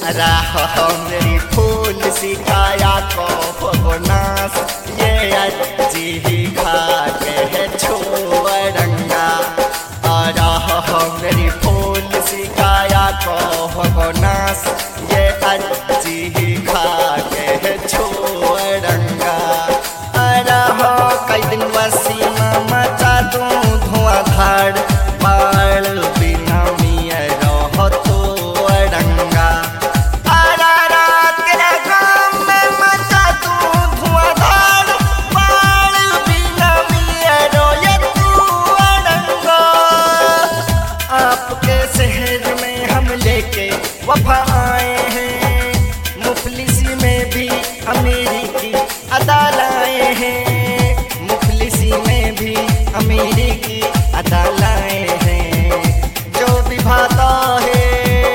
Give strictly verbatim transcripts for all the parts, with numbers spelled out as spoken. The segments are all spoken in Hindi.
रहा मेरी फूल सी काया को भगोनास ये अज्जी ही खा के है छोड़ंगा। रहा मेरी फूल सी काया को भगोनास ये अज्जी ही खा के है छोड़ंगा। रहा कई दिन वसीमा मचा दूं धुआंधार बाल बिना मिया रहो तो रंगा। आरा रात के गाँव में मचा दूं धुआंधार बाल बिना मिया रोए तू रंगा। आपके शहर में हम लेके वफा आए हैं, मुफलिसी में भी अमीरी की अदा लाए हैं, मुफलिसी में भी अमीरी की अदा लाए हैं। जो भी भाता है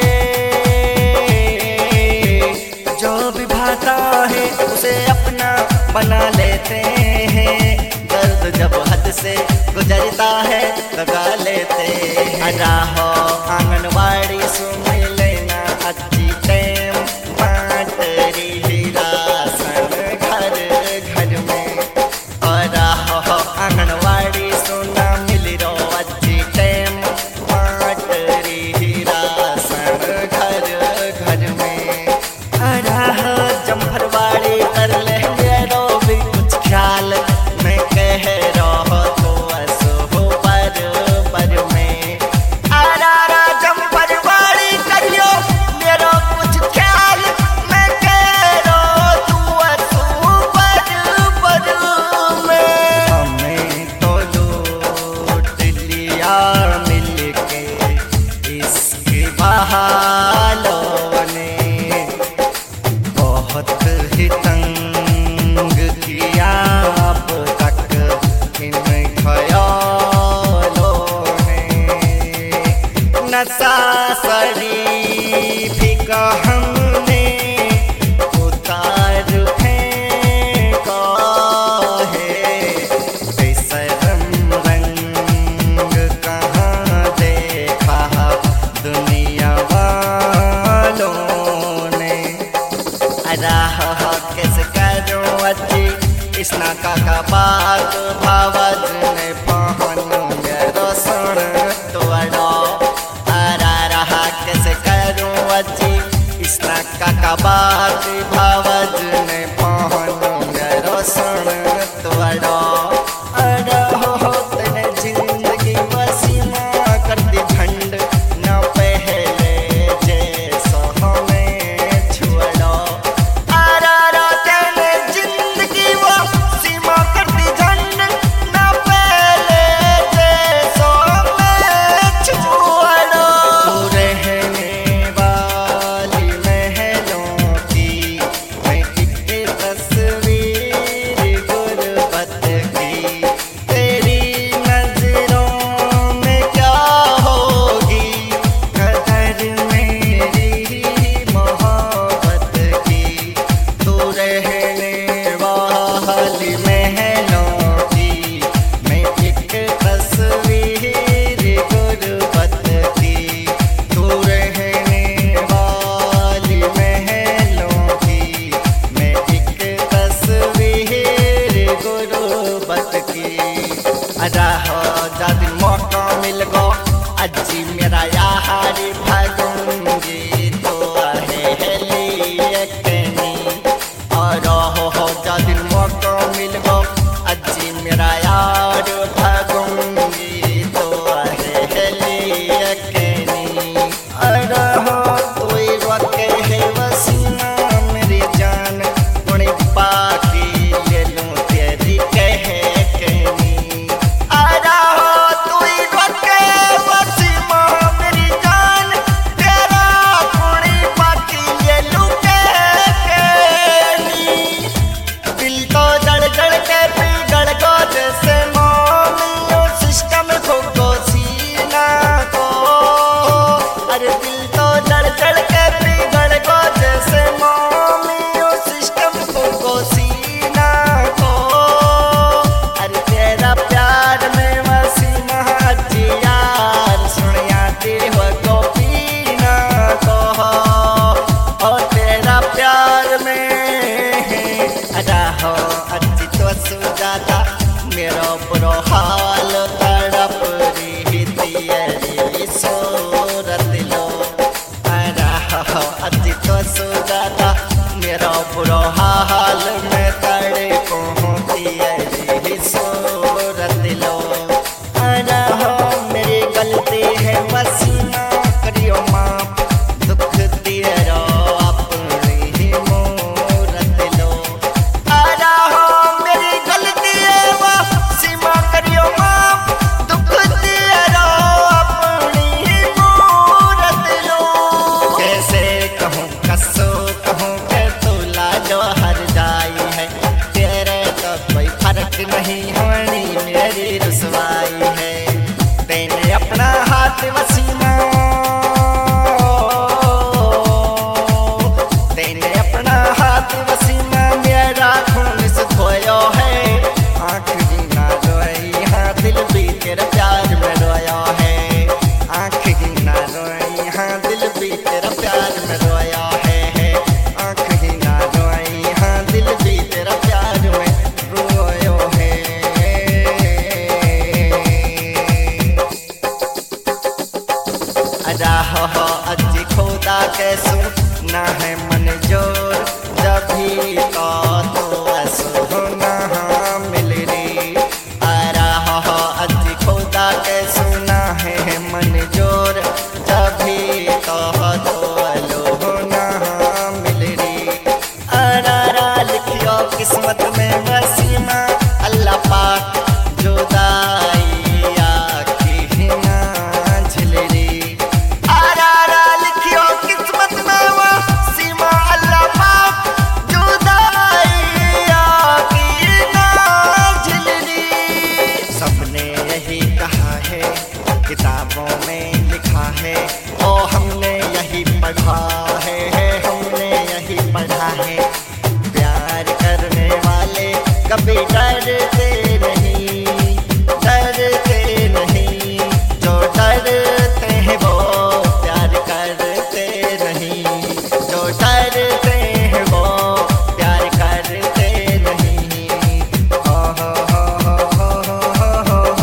जो भी भाता है उसे अपना बना लेते हैं। दर्द जब हद से गुजरता है लगा लेते हैं। राहो आंगनवाड़ी सुन लेना अच्छी टाइम बाटरी राशन घर घर में। और राहो आंगनवाड़ी सुना मिल रो अच्छी टाइम बाटरी राशन घर घर में। राहो जम्फरवाड़ी कर ले मेरो भी कुछ ख्याल मैं कह रहा तो असो पर पर में। आरा रा जम्फरवाड़ी करियो मेरो कुछ ख्याल मैं कह रहा तू असो पर पर में। हमें तो लूट लिया मिलके इसके बहालों ने, बहुत ही तंग किया अब तक इन ख्यालों ने। नशा शरीफी का हमने उतार फेंका है, बेशरम रंग कहाँ देखा दुनिया वालों ने। राह कैसे करो अच्छी इसना काका बात भावज ने पहनो मेरो सुन तोड़ो। आरा रहा कैसे करो अच्छी इसना काका बात भावज ने पहनो मेरो सुन तोड़ो। अरे हो तेने जिंदगी वसीमा कर दी झंड न पहले जैसा हमें छोड़ो। आरा रा तेने जिंदगी वो सीमा कर दी झंड न पहले जैसा हमें छोड़ो। रहने वाली महलों की मैं एक तो सो जाता मेरा बुरा हाल में तड़े को होती है जी सूरत लो। आना हो मेरी गलती है वसीना करियो माफ दुख तेरा अपनी ही मूरत लो। आना हो मेरी गलती है वसीना करियो माफ दुख तेरा अपनी ही मूरत लो। कैसे कहूँ कसो कहूँ के तुला जो हर जाई है तेरे तो कोई फर्क नहीं होनी मेरी रुसवाई है। तेने अपना हाथ वसीना तेने अपना हाथ वसीना मेरा खून से धोयो है। आँख ही ना रोई हाँ दिल भी तेरे प्यार में रोया है। आँख ही ना रोई हाँ दिल भी तेरा प्यार में रोया है। आँख ही ना रोई हाँ दिल भी तेरा प्यार में रोयो है। अजा हो अजी खुदा के सुना है मन जोर जब भी तो तो सुना मिल रे। अरा हो अजी खुदा के सुना है मन जोर जब भी तो तो लोना मिल रे। अरा लिखियो किस्मत में वसीमा अल्लाह पाक जुदाई आखी ना झिल रे। अरा लिखियो किस्मत में वसीमा अल्लाह पाक जुदाई आखी ना झिल रे। सबने यही कहा है किताबों में लिखा है ओ हमने यही पढ़ा है हमने यही पढ़ा है। प्यार करने वाले कभी डरते नहीं डरते नहीं जो डरते हैं वो प्यार करते नहीं। जो डरते हैं वो प्यार करते नहीं। हो हो हो हो हो हो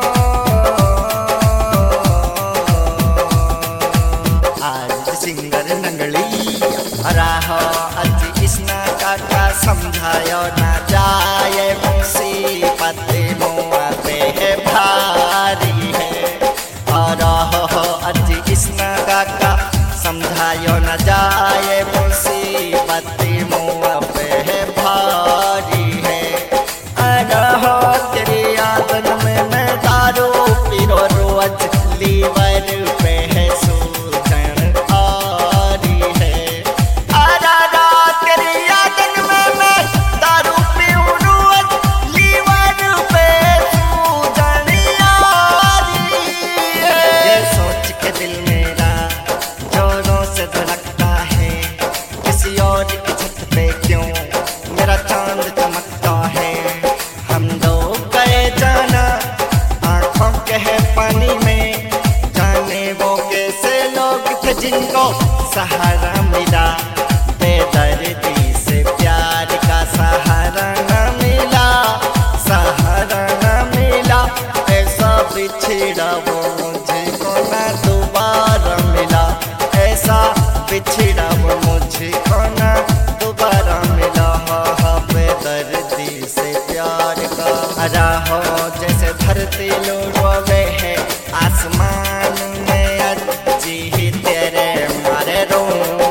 आज सिंगर नंगली राहो अज कृष्णा काका समझायो ना जाए मुसीबत मुआ पे है भारी है। और हो अज कृष्णा काका समझायो ना जाए मुसीबत मुआ पे है भारी है। अरे हो तेरी यादन में मैं दारू पीरो रोज लीवर पे है सूजन आ रही है। अरे तेरी यादन में मैं दारू पीऊं रोज लीवर पे सूजन आ रही है। ये सोच के दिल मेरा जोरों से धड़कता है किसी और की छत पे क्यों मेरा चांद चमकता है। हम लोग गए जाना आंखों के है पानी में जाने वो कैसे लोग थे जिनको सहारा मिला। बेदर्दी से प्यार का सहारा न मिला सहारा न मिला। ऐसा बिछड़ा वो मुझको ना दोबारा मिला। ऐसा बिछड़ा वो मुझको ना दोबारा मिला। बेदर्दी से प्यार का हरा हो जैसे धरती रोवे है आसमान में अजी तेरे मारे रो।